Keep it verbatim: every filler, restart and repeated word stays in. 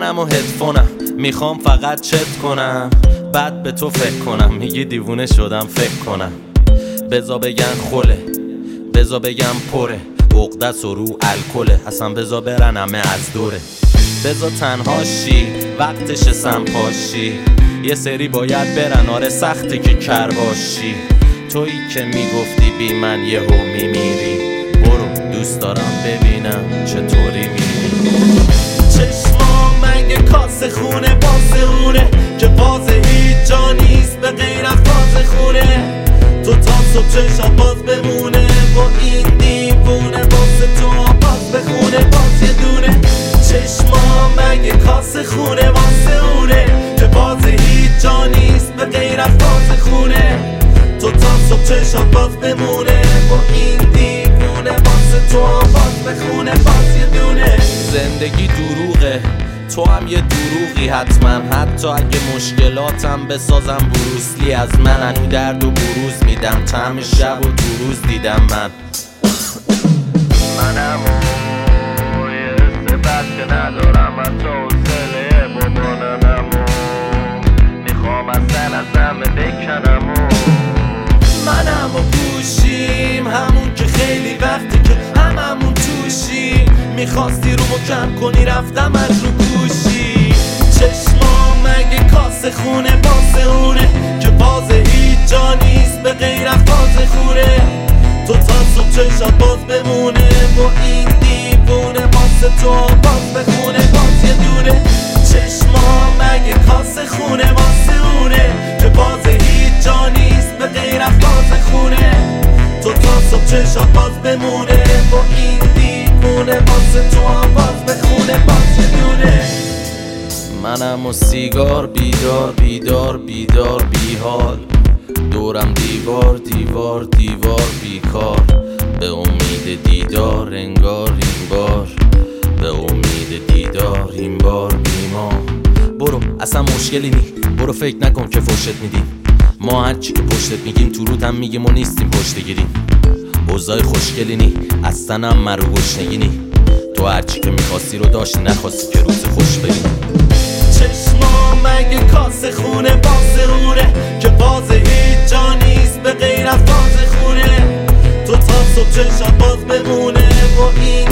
منم و هدفونم میخوام فقط چت کنم، بعد به تو فکر کنم. میگی دیوونه شدم فکر کنم. بزا بگن خوله، بزا بگم پره، عقدس و رو الکله، اصلا بزا برن همه از دوره. بزا تنها شی وقتش سمپاشی، یه سری باید برن، آره سخته که کر باشی. تویی که میگفتی بی من یهو میمیری، برو دوست دارم ببینم چطوری میری. چشما مگه کاسه خونه واسه اونه که باز هیچ جا نیست به غیر از باز خونه. تو تا صبح چشات باز بمونه با این دیوونه، واسه تو باز بخونه باز یه دونه. چشما مگه کاسه خونه واسه اونه که باز هیچ جا نیست به غیر از باز خونه. تو تا صبح چشات باز بمونه با این دیوونه، واسه تو باز بخونه باز یه دونه. زندگی دروغه، تو هم یه دروغی حتما، حتی اگه مشکلاتم بسازم بروسلی از من. انو درد و بروز میدم، طعم شب و دو روز دیدم من. منم و یه حس بد که ندارم حتی حوصله باباننم و میخوام اصلا ازم بکنم. و منم و گوشیم همون که خیلی وقتی که هممون توشیم، میخواستی رو کم کنی رفتم از رو گوشی. چشما مگه کاسه خونه واسه اونه که باز هیچ جا نیست به غیر از باز خونه. تو تا صبح چشات باز بمونه با این دیوونه، واسه تو باز بخونه باز یه دونه. چشما مگه کاسه خونه واسه اونه که باز هیچ جا نیست به غیر از باز خونه. تو تا صبح چشات باز بمونه با این دیوونه، واسه تو باز بخونه باز یه دونه. منم و سیگار بیدار بیدار بیدار بیحال، دورم دیوار دیوار دیوار بیکار. به امید دیدار انگار این بار، به امید دیدار این بار بیما. برو اصلا مشکلی نی، برو فکر نکن که فشت میدیم. ما هرچی که پشتت میگیم تو روت هم میگیم و نیستیم پشت گیریم. اوضاع خوشگلی نی، اصلا هم مرو گشنگی نی. تو هرچی که میخواستی رو داشتی، نخواستی که روز خوش بریم. چشما مگه کاسه خونه واسه اونه که باز هیچ جا نیست به غیر از باز خونه. تو تا صبح چشات باز بمونه با این